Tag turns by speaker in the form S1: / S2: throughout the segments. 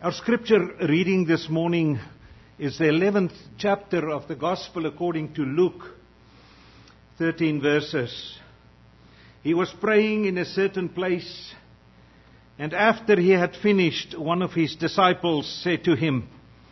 S1: Our scripture reading this morning is the 11th chapter of the Gospel according to Luke, 13 verses. He was praying in a certain place, and after he had finished, one of his disciples said to him,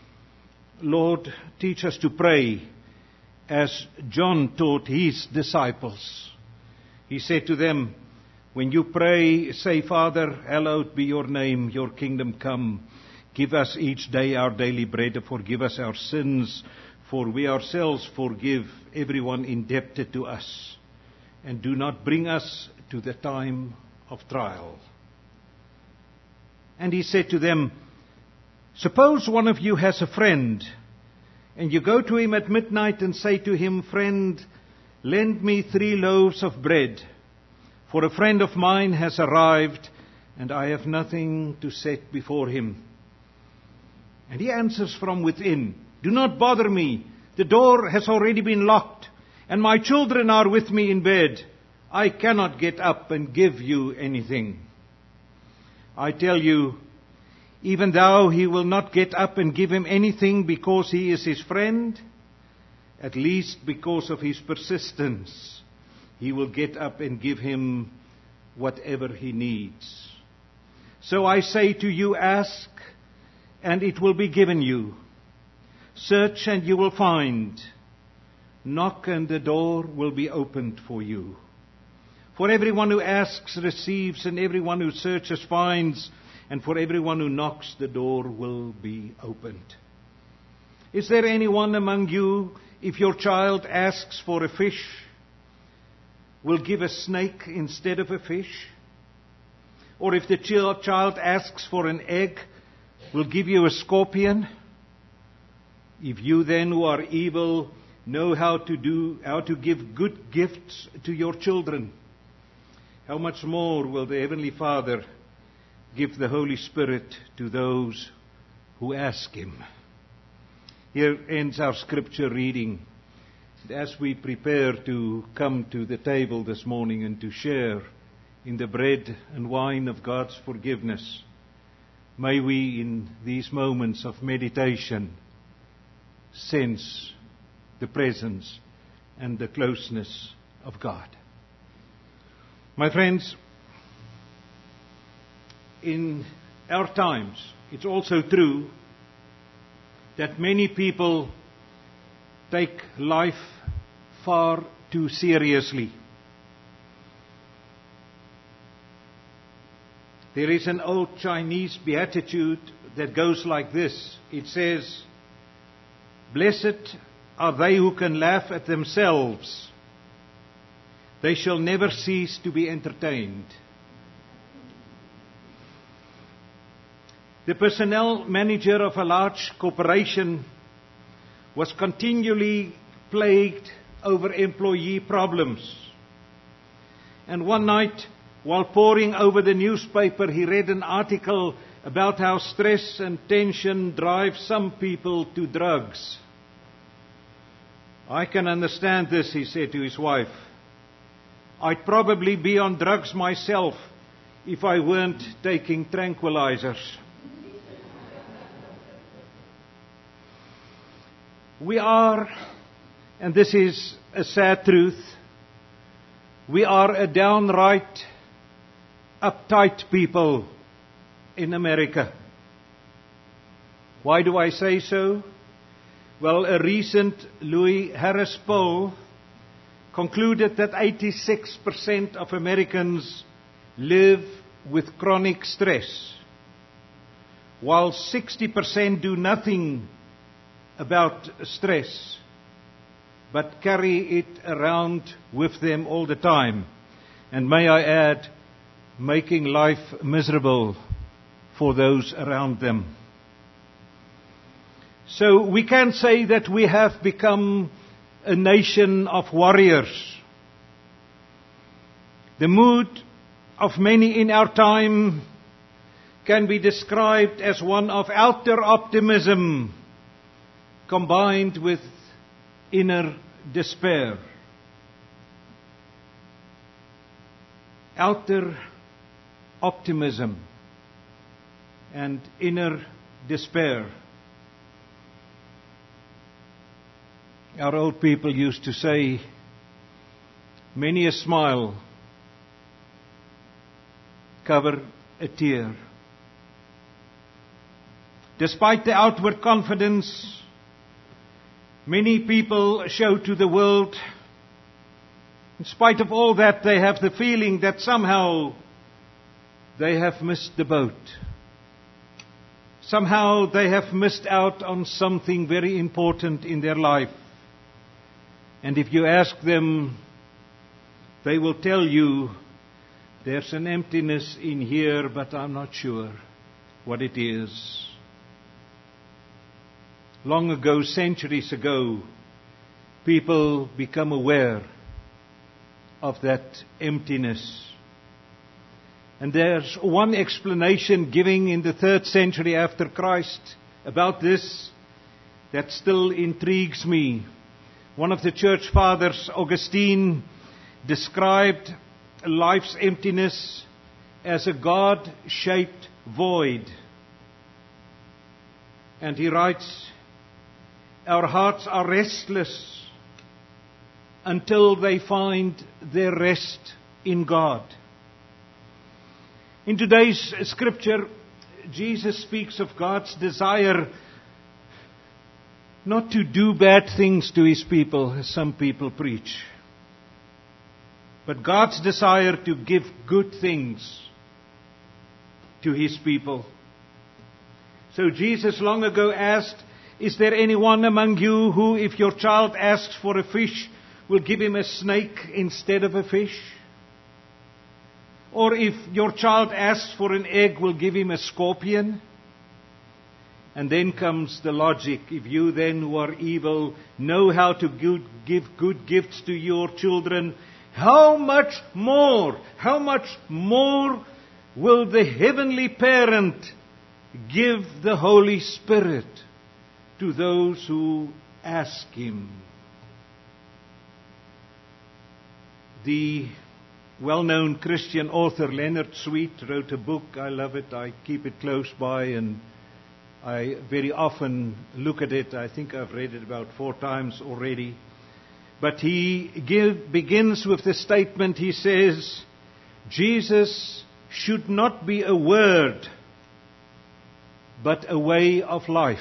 S1: "Lord, teach us to pray, as John taught his disciples." He said to them, "When you pray, say, Father, hallowed be your name, your kingdom come. Give us each day our daily bread, and forgive us our sins, for we ourselves forgive everyone indebted to us. And do not bring us to the time of trial." And he said to them, "Suppose one of you has a friend, and you go to him at midnight and say to him, 'Friend, lend me 3 loaves of bread, for a friend of mine has arrived, and I have nothing to set before him.' And he answers from within, 'Do not bother me. The door has already been locked, and my children are with me in bed. I cannot get up and give you anything.' I tell you, even though he will not get up and give him anything because he is his friend, at least because of his persistence, he will get up and give him whatever he needs. So I say to you, ask, and it will be given you. Search, and you will find. Knock, and the door will be opened for you. For everyone who asks receives, and everyone who searches finds, and for everyone who knocks the door will be opened. Is there anyone among you, if your child asks for a fish, will give a snake instead of a fish? Or if the child asks for an egg, will give you a scorpion? If you then, who are evil, know how to give good gifts to your children, how much more will the Heavenly Father give the Holy Spirit to those who ask Him?" Here ends our scripture reading. As we prepare to come to the table this morning and to share in the bread and wine of God's forgiveness, may we in these moments of meditation sense the presence and the closeness of God. My friends, in our times, it's also true that many people take life far too seriously. There is an old Chinese beatitude that goes like this. It says, "Blessed are they who can laugh at themselves. They shall never cease to be entertained." The personnel manager of a large corporation was continually plagued over employee problems. And one night, while poring over the newspaper, he read an article about how stress and tension drive some people to drugs. "I can understand this," he said to his wife. "I'd probably be on drugs myself if I weren't taking tranquilizers." We are, and this is a sad truth, we are a downright uptight people in America. Why do I say so? Well, a recent Louis Harris poll concluded that 86% of Americans live with chronic stress, while 60% do nothing about stress, but carry it around with them all the time. And may I add, making life miserable for those around them. So we can say that we have become a nation of warriors. The mood of many in our time can be described as one of outer optimism combined with inner despair. Outer optimism and inner despair. Our old people used to say, many a smile cover a tear. Despite the outward confidence many people show to the world, in spite of all that, they have the feeling that somehow they have missed the boat. Somehow they have missed out on something very important in their life. And if you ask them, they will tell you, there's an emptiness in here, but I'm not sure what it is. Long ago, centuries ago, people become aware of that emptiness. And there's one explanation given in the 3rd century after Christ about this that still intrigues me. One of the church fathers, Augustine, described life's emptiness as a God-shaped void. And he writes, our hearts are restless until they find their rest in God. In today's scripture, Jesus speaks of God's desire not to do bad things to His people, as some people preach, but God's desire to give good things to His people. So Jesus long ago asked, is there anyone among you who, if your child asks for a fish, will give him a snake instead of a fish? Or if your child asks for an egg, will give him a scorpion? And then comes the logic. If you then who are evil know how to give good gifts to your children, how much more will the heavenly parent give the Holy Spirit to those who ask Him? The well-known Christian author Leonard Sweet wrote a book. I love it. I keep it close by and I very often look at it. I think I've read it about 4 times already. But he begins with the statement, he says, Jesus should not be a word, but a way of life.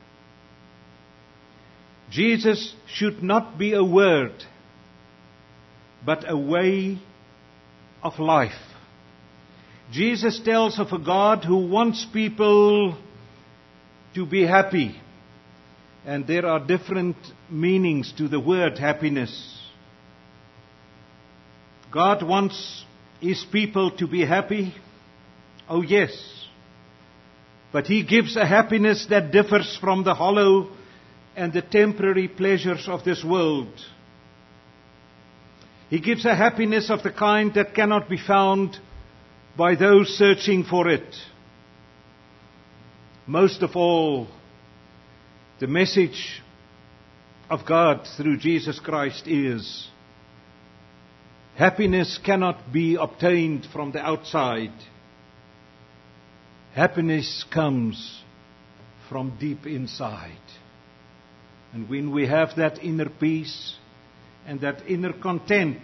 S1: Jesus should not be a word, but a way of life. Jesus tells of a God who wants people to be happy. And there are different meanings to the word happiness. God wants His people to be happy. Oh yes. But He gives a happiness that differs from the hollow and the temporary pleasures of this world. He gives a happiness of the kind that cannot be found by those searching for it. Most of all, the message of God through Jesus Christ is happiness cannot be obtained from the outside. Happiness comes from deep inside. And when we have that inner peace and that inner content,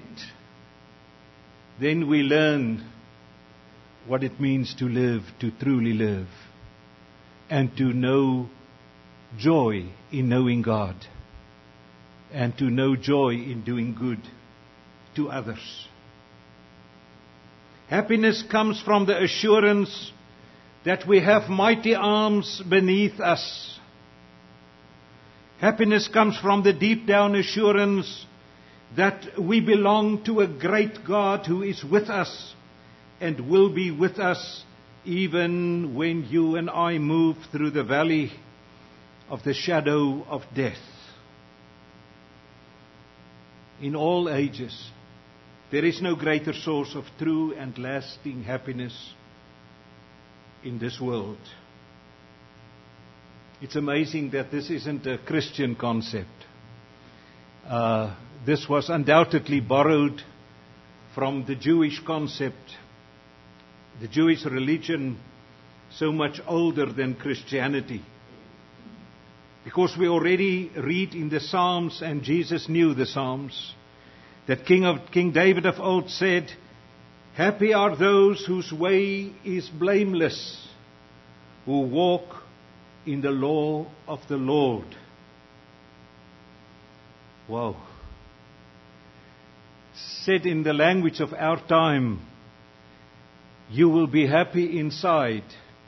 S1: then we learn what it means to live, to truly live, and to know joy in knowing God, and to know joy in doing good to others. Happiness comes from the assurance that we have mighty arms beneath us. Happiness comes from the deep down assurance that we belong to a great God who is with us and will be with us even when you and I move through the valley of the shadow of death. In all ages, there is no greater source of true and lasting happiness in this world. It's amazing that this isn't a Christian concept. This was undoubtedly borrowed from the Jewish concept. The Jewish religion so much older than Christianity. Because we already read in the Psalms, and Jesus knew the Psalms, that King David of old said, "Happy are those whose way is blameless, who walk in the law of the Lord." Wow. Said in the language of our time, you will be happy inside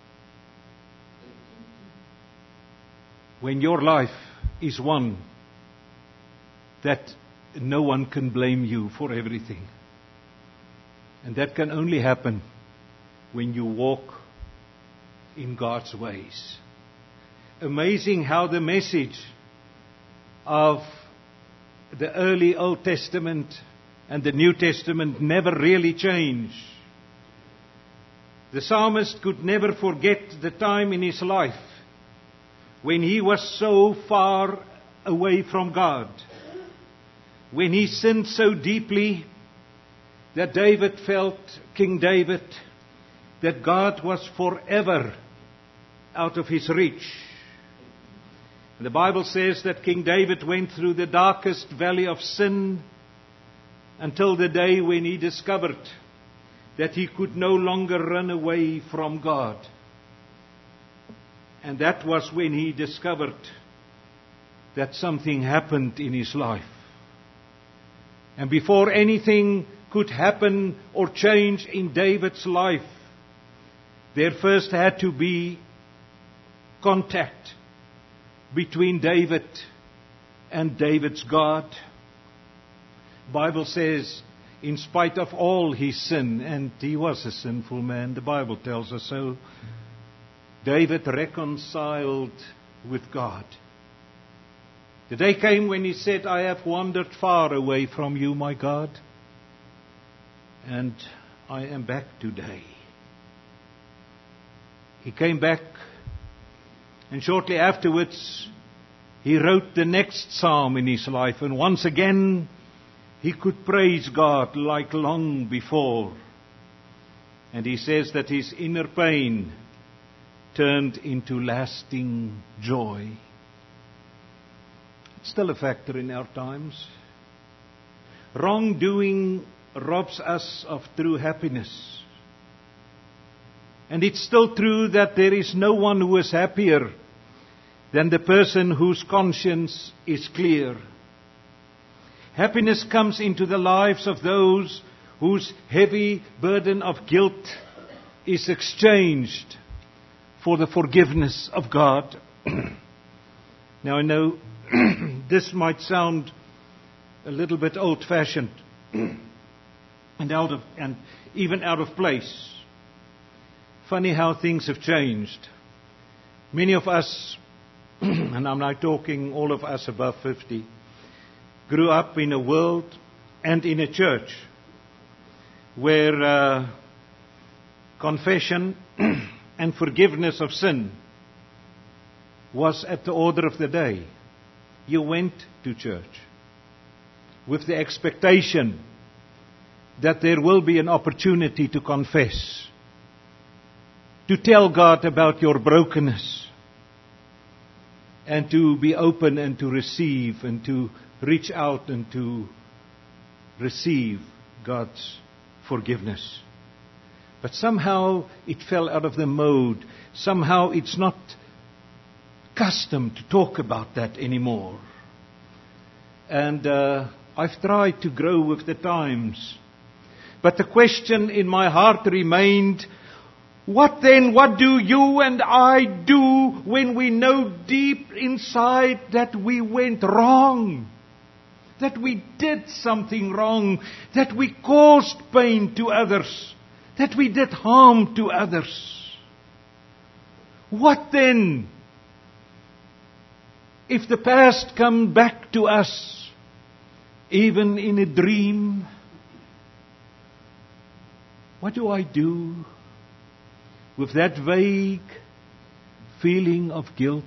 S1: when your life is one that no one can blame you for everything. And that can only happen when you walk in God's ways. Amazing how the message of the early Old Testament and the New Testament never really changed. The psalmist could never forget the time in his life when he was so far away from God, when he sinned so deeply that King David, that God was forever out of his reach. And the Bible says that King David went through the darkest valley of sin until the day when he discovered that he could no longer run away from God. And that was when he discovered that something happened in his life. And before anything could happen or change in David's life, there first had to be contact between David and David's God. The Bible says, in spite of all his sin, and he was a sinful man, the Bible tells us so, David reconciled with God. The day came when he said, "I have wandered far away from you, my God, and I am back today." He came back, and shortly afterwards, he wrote the next psalm in his life, and once again, he could praise God like long before. And he says that his inner pain turned into lasting joy. It's still a factor in our times. Wrongdoing robs us of true happiness. And it's still true that there is no one who is happier than the person whose conscience is clear. Happiness comes into the lives of those whose heavy burden of guilt is exchanged for the forgiveness of God. Now I know this might sound a little bit old-fashioned and even out of place. Funny how things have changed. Many of us, and I'm now talking all of us above 50, grew up in a world and in a church where confession and forgiveness of sin was at the order of the day. You went to church with the expectation that there will be an opportunity to confess, to tell God about your brokenness, and to be open and to receive and to reach out and to receive God's forgiveness. But somehow it fell out of the mode. Somehow it's not custom to talk about that anymore. And I've tried to grow with the times. But the question in my heart remained, what then? What do you and I do when we know deep inside that we went wrong? That we did something wrong? That we caused pain to others? That we did harm to others? What then? If the past come back to us, even in a dream, what do I do with that vague feeling of guilt?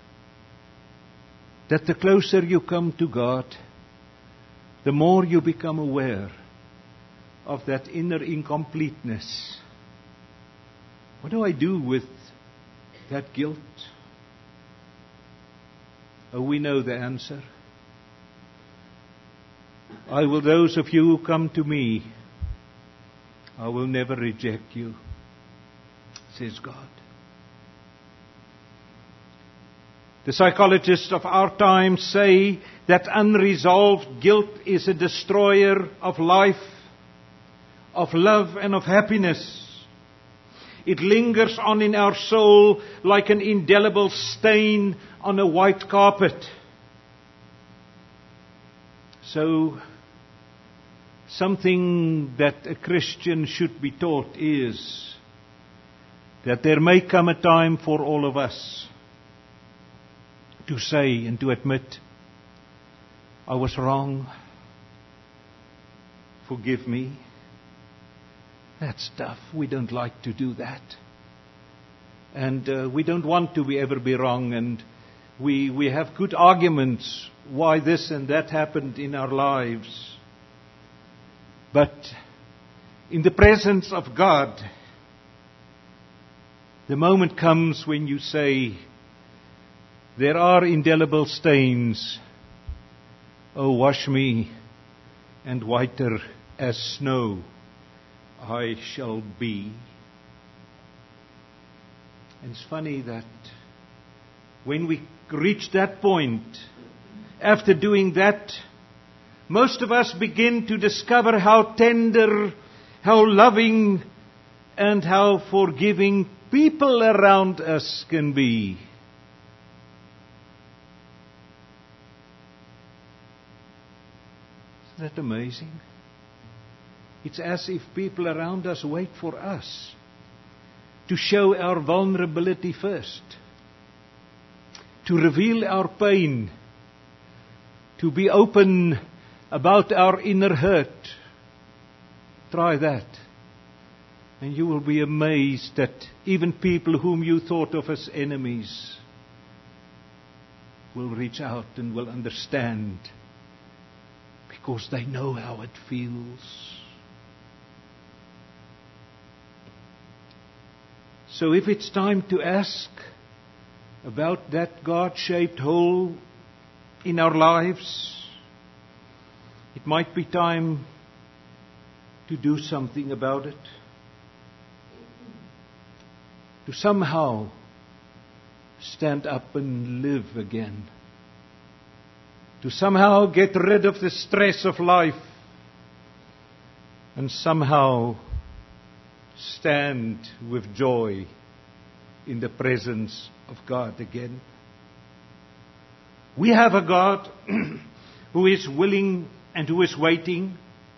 S1: That the closer you come to God, the more you become aware of that inner incompleteness. What do I do with that guilt? Oh, we know the answer. Those of you who come to me, I will never reject you, says God. The psychologists of our time say that unresolved guilt is a destroyer of life, of love, and of happiness. It lingers on in our soul like an indelible stain on a white carpet. So, something that a Christian should be taught is that there may come a time for all of us to say and to admit, I was wrong. Forgive me. That's tough. We don't like to do that. And we don't want to ever be wrong. And we have good arguments why this and that happened in our lives. But in the presence of God, the moment comes when you say, there are indelible stains. Oh, wash me, and whiter as snow I shall be. And it's funny that when we reach that point, after doing that, most of us begin to discover how tender, how loving, and how forgiving people around us can be. Isn't that amazing? It's as if people around us wait for us to show our vulnerability first, to reveal our pain, to be open about our inner hurt. Try that. And you will be amazed that even people whom you thought of as enemies will reach out and will understand, because they know how it feels. So if it's time to ask about that God-shaped hole in our lives, it might be time to do something about it. To somehow stand up and live again. To somehow get rid of the stress of life. And somehow stand with joy in the presence of God again. We have a God who is willing and who is waiting.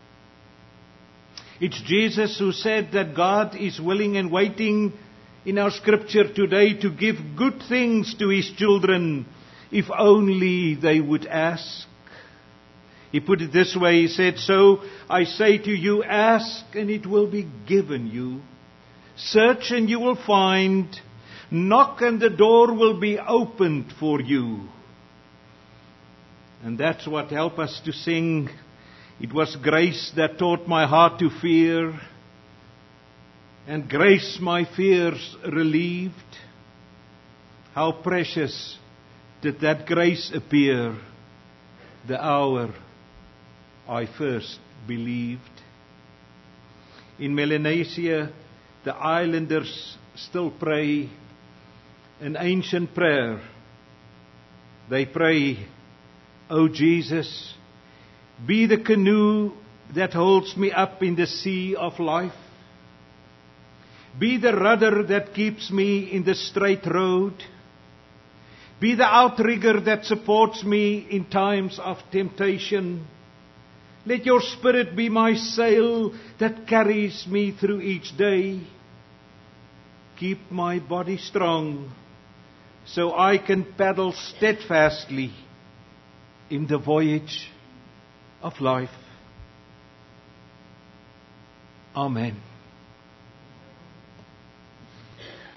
S1: It's Jesus who said that God is willing and waiting in our scripture today to give good things to His children if only they would ask. He put it this way, He said, so I say to you, ask and it will be given you. Search and you will find. Knock and the door will be opened for you. And that's what helped us to sing. It was grace that taught my heart to fear, and grace my fears relieved. How precious did that grace appear the hour I first believed. In Melanesia, the islanders still pray an ancient prayer. They pray, O Jesus, be the canoe that holds me up in the sea of life. Be the rudder that keeps me in the straight road. Be the outrigger that supports me in times of temptation. Let your Spirit be my sail that carries me through each day. Keep my body strong so I can paddle steadfastly in the voyage of life. Amen.